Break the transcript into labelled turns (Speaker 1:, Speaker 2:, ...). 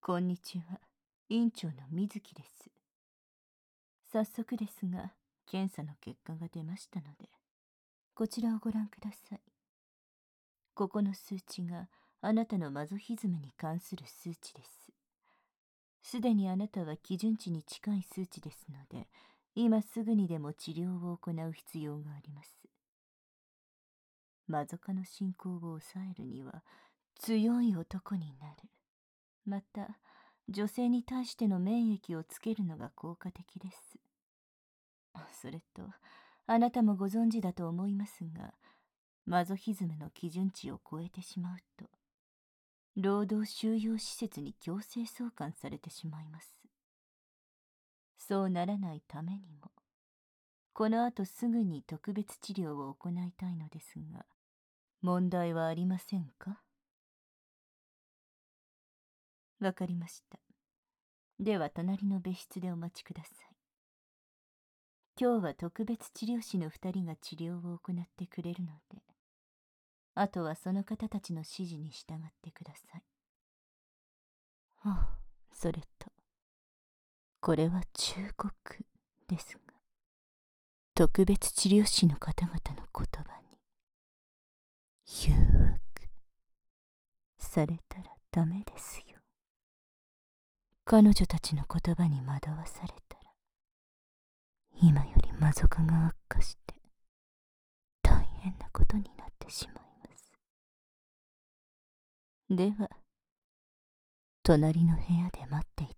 Speaker 1: こんにちは。院長の水木です。早速ですが、検査の結果が出ましたので、こちらをご覧ください。ここの数値があなたのマゾヒズムに関する数値です。すでにあなたは基準値に近い数値ですので、今すぐにでも治療を行う必要があります。マゾ化の進行を抑えるには、強い男になる。また、女性に対しての免疫をつけるのが効果的です。それと、あなたもご存知だと思いますが、マゾヒズムの基準値を超えてしまうと、労働収容施設に強制送還されてしまいます。そうならないためにも、この後すぐに特別治療を行いたいのですが、問題はありませんか？わかりました。では隣の別室でお待ちください。今日は特別治療士の2人が治療を行ってくれるので、あとはその方たちの指示に従ってください。はあ、それと、これは忠告ですが、特別治療士の方々の言葉に、誘惑されたらダメですよ。彼女たちの言葉に惑わされたら、今より魔族が悪化して、大変なことになってしまいます。では、隣の部屋で待っていて